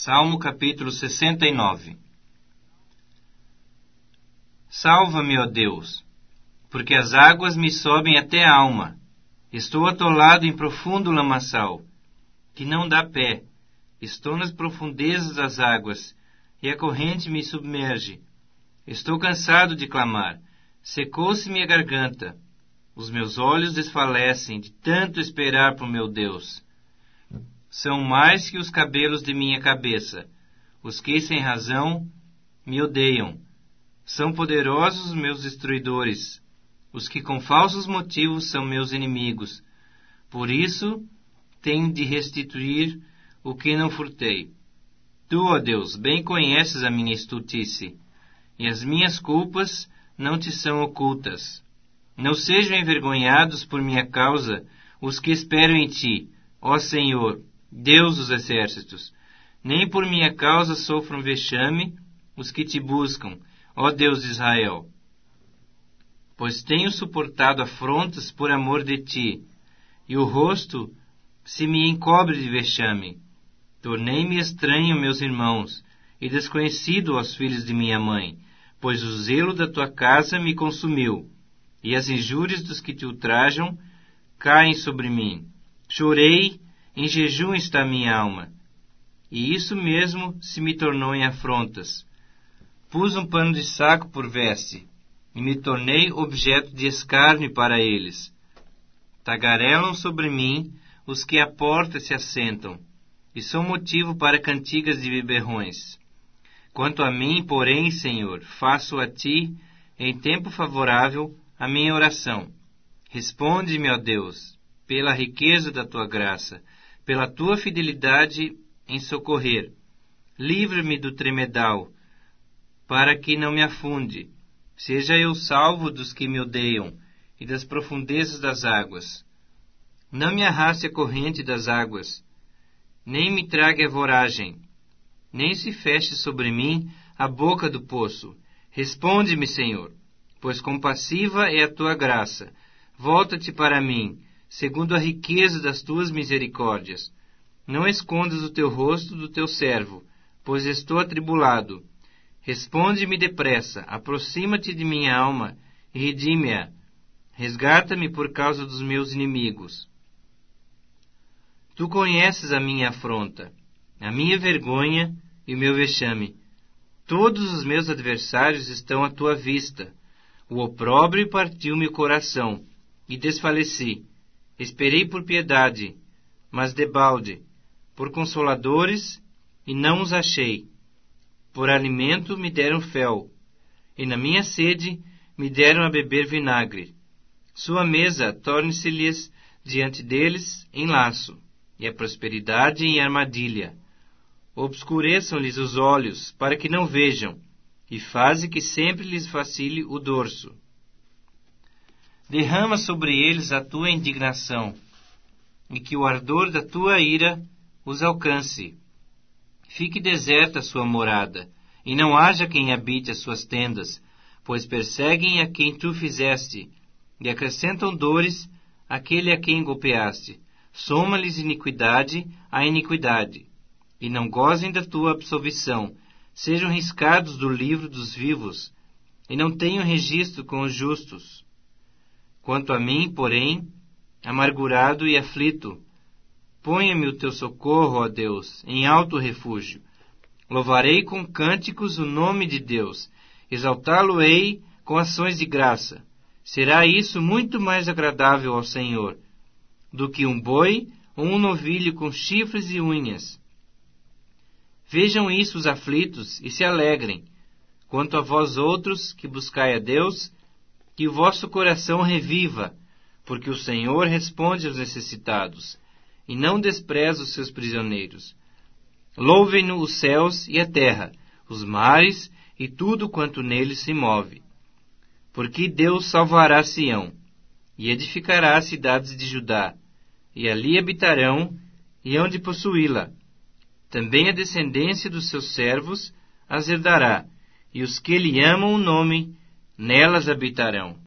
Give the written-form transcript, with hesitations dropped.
Salmo capítulo 69. Salva-me, ó Deus, porque as águas me sobem até a alma. Estou atolado em profundo lamaçal, que não dá pé. Estou nas profundezas das águas, e a corrente me submerge. Estou cansado de clamar. Secou-se minha garganta. Os meus olhos desfalecem de tanto esperar por meu Deus. São mais que os cabelos de minha cabeça. Os que, sem razão, me odeiam. São poderosos meus destruidores. Os que com falsos motivos são meus inimigos. Por isso, tenho de restituir o que não furtei. Tu, ó Deus, bem conheces a minha estultice, e as minhas culpas não te são ocultas. Não sejam envergonhados por minha causa os que esperam em ti, ó Senhor, Deus dos exércitos. Nem por minha causa sofram vexame os que te buscam, ó Deus de Israel. Pois tenho suportado afrontas por amor de ti, e o rosto se me encobre de vexame. Tornei-me estranho, meus irmãos, e desconhecido aos filhos de minha mãe, pois o zelo da tua casa me consumiu, e as injúrias dos que te ultrajam caem sobre mim. Chorei, em jejum está minha alma, e isso mesmo se me tornou em afrontas. Pus um pano de saco por veste, e me tornei objeto de escárnio para eles. Tagarelam sobre mim os que à porta se assentam, e são motivo para cantigas de beberrões. Quanto a mim, porém, Senhor, faço a ti, em tempo favorável, a minha oração. Responde-me, ó Deus, pela riqueza da tua graça, pela tua fidelidade em socorrer. Livra-me do tremedal, para que não me afunde. Seja eu salvo dos que me odeiam e das profundezas das águas. Não me arraste a corrente das águas, nem me trague a voragem, nem se feche sobre mim a boca do poço. Responde-me, Senhor, pois compassiva é a tua graça. Volta-te para mim, segundo a riqueza das tuas misericórdias. Não escondas o teu rosto do teu servo, pois estou atribulado. Responde-me depressa, aproxima-te de minha alma e redime-a. Resgata-me por causa dos meus inimigos. Tu conheces a minha afronta, a minha vergonha e o meu vexame. Todos os meus adversários estão à tua vista. O opróbrio partiu-me o coração, e desfaleci. Esperei por piedade, mas debalde, por consoladores, e não os achei. Por alimento me deram fel, e na minha sede me deram a beber vinagre. Sua mesa torne-se-lhes diante deles em laço, e a prosperidade em armadilha. Obscureçam-lhes os olhos, para que não vejam, e faze que sempre lhes vacile o dorso. Derrama sobre eles a tua indignação, e que o ardor da tua ira os alcance. Fique deserta a sua morada, e não haja quem habite as suas tendas, pois perseguem a quem tu fizeste, e acrescentam dores àquele a quem golpeaste. Soma-lhes iniquidade à iniquidade, e não gozem da tua absolvição. Sejam riscados do livro dos vivos, e não tenham registro com os justos. Quanto a mim, porém, amargurado e aflito, ponha-me o teu socorro, ó Deus, em alto refúgio. Louvarei com cânticos o nome de Deus, exaltá-lo-ei com ações de graça. Será isso muito mais agradável ao Senhor do que um boi ou um novilho com chifres e unhas. Vejam isso os aflitos e se alegrem. Quanto a vós outros que buscai a Deus, que o vosso coração reviva, porque o Senhor responde aos necessitados, e não despreza os seus prisioneiros. Louvem-no os céus e a terra, os mares e tudo quanto neles se move. Porque Deus salvará Sião, e edificará as cidades de Judá, e ali habitarão, e hão de possuí-la. Também a descendência dos seus servos as herdará, e os que lhe amam o nome, nelas habitarão.